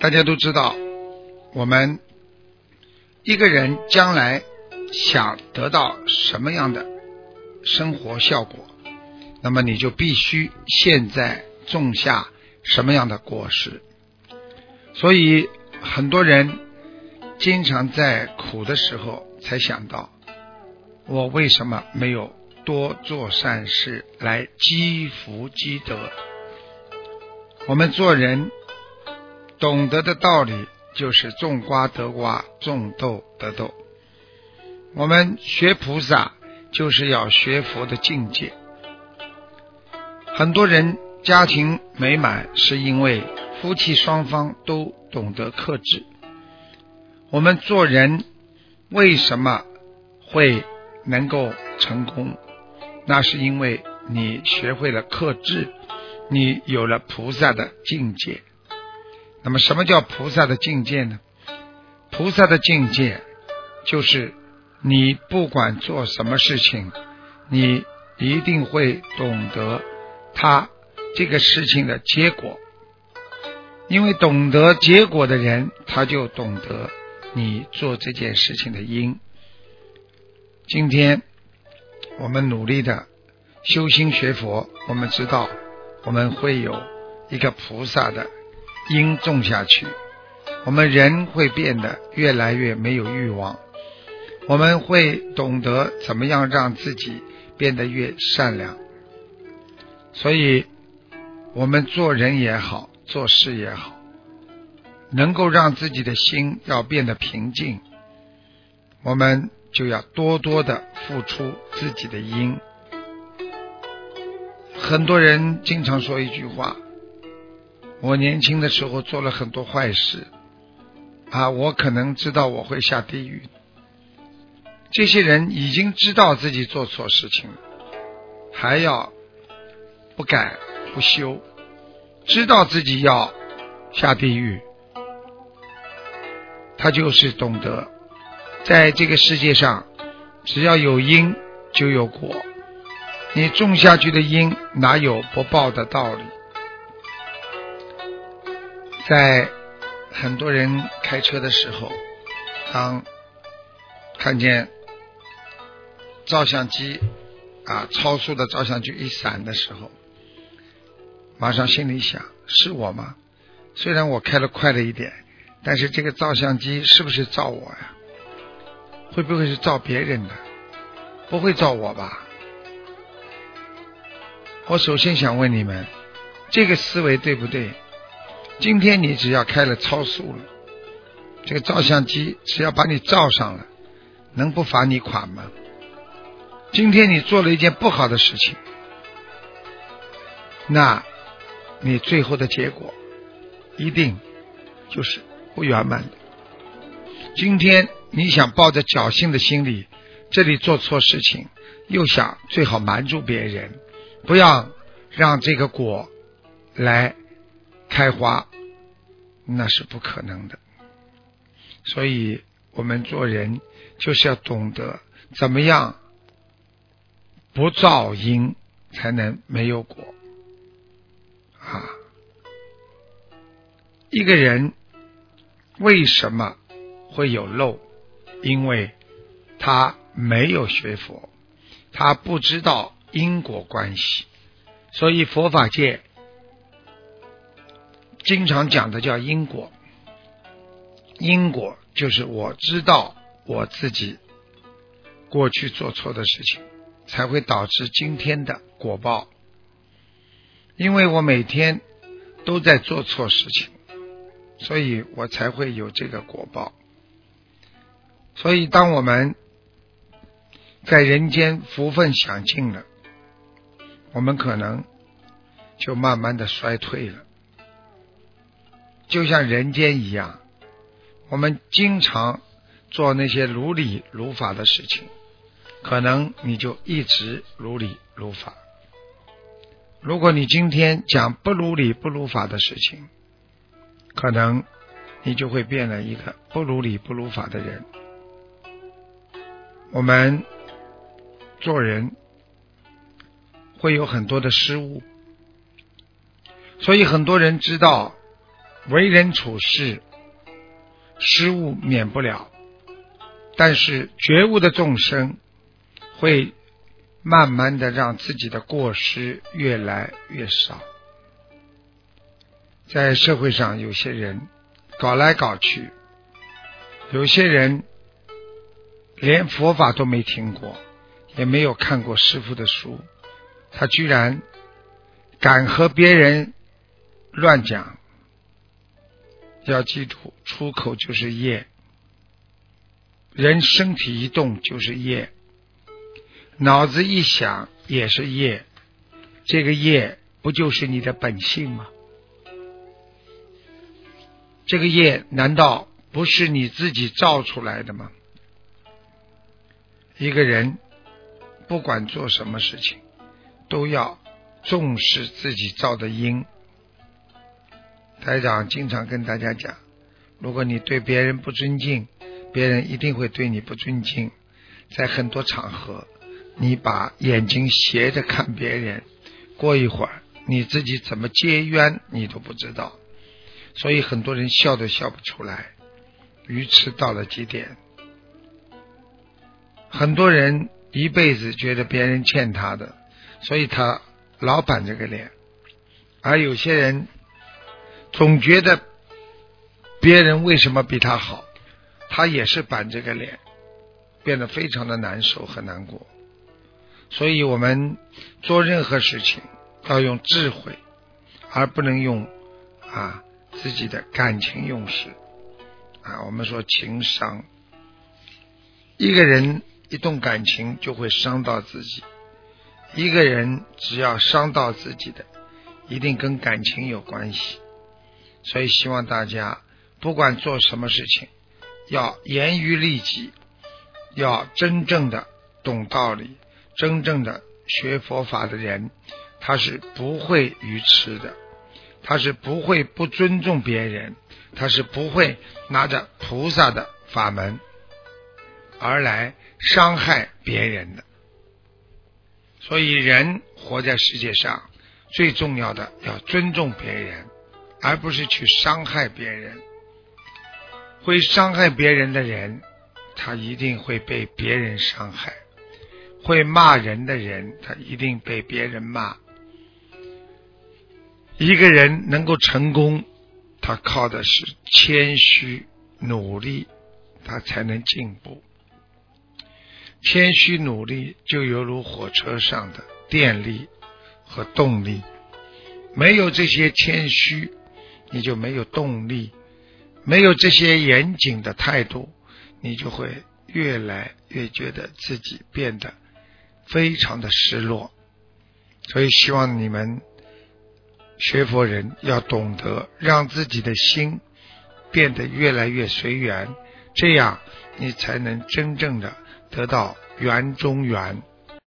大家都知道，我们一个人将来想得到什么样的生活效果，那么你就必须现在种下什么样的果实。所以很多人经常在苦的时候才想到，我为什么没有多做善事来积福积德。我们做人懂得的道理就是种瓜得瓜，种豆得豆。我们学菩萨就是要学佛的境界。很多人家庭美满是因为夫妻双方都懂得克制。我们做人为什么会能够成功？那是因为你学会了克制，你有了菩萨的境界。那么什么叫菩萨的境界呢？菩萨的境界就是你不管做什么事情，你一定会懂得他这个事情的结果。因为懂得结果的人，他就懂得你做这件事情的因。今天我们努力的修心学佛，我们知道我们会有一个菩萨的因种下去，我们人会变得越来越没有欲望，我们会懂得怎么样让自己变得越善良。所以我们做人也好，做事也好，能够让自己的心要变得平静，我们就要多多的付出自己的因。很多人经常说一句话，我年轻的时候做了很多坏事我可能知道我会下地狱。这些人已经知道自己做错事情了，还要不改不修，知道自己要下地狱，他就是懂得在这个世界上只要有因就有果，你种下去的因哪有不报的道理。在很多人开车的时候，当看见照相机超速的照相机一闪的时候，马上心里想，是我吗？虽然我开得快了一点，但是这个照相机是不是照我呀？会不会是照别人的？不会照我吧？我首先想问你们，这个思维对不对？今天你只要开了超速了，这个照相机只要把你照上了，能不罚你款吗？今天你做了一件不好的事情，那你最后的结果一定就是不圆满的。今天你想抱着侥幸的心理，这里做错事情，又想最好瞒住别人，不要让这个果来开花，那是不可能的。所以我们做人就是要懂得怎么样不造因才能没有果一个人为什么会有漏？因为他没有学佛，他不知道因果关系。所以佛法界经常讲的叫因果。因果就是我知道我自己过去做错的事情，才会导致今天的果报。因为我每天都在做错事情，所以我才会有这个果报。所以当我们在人间福分享尽了，我们可能就慢慢的衰退了。就像人间一样，我们经常做那些如理如法的事情，可能你就一直如理如法。如果你今天讲不如理不如法的事情，可能你就会变了一个不如理不如法的人。我们做人会有很多的失误，所以很多人知道为人处事失误免不了，但是觉悟的众生会慢慢的让自己的过失越来越少。在社会上有些人搞来搞去，有些人连佛法都没听过，也没有看过师父的书，他居然敢和别人乱讲。要记住，出口就是业，人身体一动就是业，脑子一想也是业，这个业不就是你的本性吗？这个业难道不是你自己造出来的吗？一个人不管做什么事情，都要重视自己造的因。台长经常跟大家讲，如果你对别人不尊敬，别人一定会对你不尊敬。在很多场合，你把眼睛斜着看别人，过一会儿你自己怎么结冤你都不知道。所以很多人笑都笑不出来，愚痴到了极点。很多人一辈子觉得别人欠他的，所以他老板这个脸。而有些人总觉得别人为什么比他好，他也是板这个脸，变得非常的难受和难过。所以我们做任何事情要用智慧，而不能用自己的感情用事。我们说情伤，一个人一动感情就会伤到自己，一个人只要伤到自己的，一定跟感情有关系。所以希望大家不管做什么事情，要严于律己，要真正的懂道理，真正的学佛法的人，他是不会愚痴的，他是不会不尊重别人，他是不会拿着菩萨的法门而来伤害别人的。所以人活在世界上，最重要的要尊重别人，而不是去伤害别人。会伤害别人的人，他一定会被别人伤害；会骂人的人，他一定被别人骂。一个人能够成功，他靠的是谦虚努力，他才能进步。谦虚努力就犹如火车上的电力和动力，没有这些谦虚，你就没有动力，没有这些严谨的态度，你就会越来越觉得自己变得非常的失落。所以希望你们学佛人要懂得让自己的心变得越来越随缘，这样你才能真正的得到圆中圆。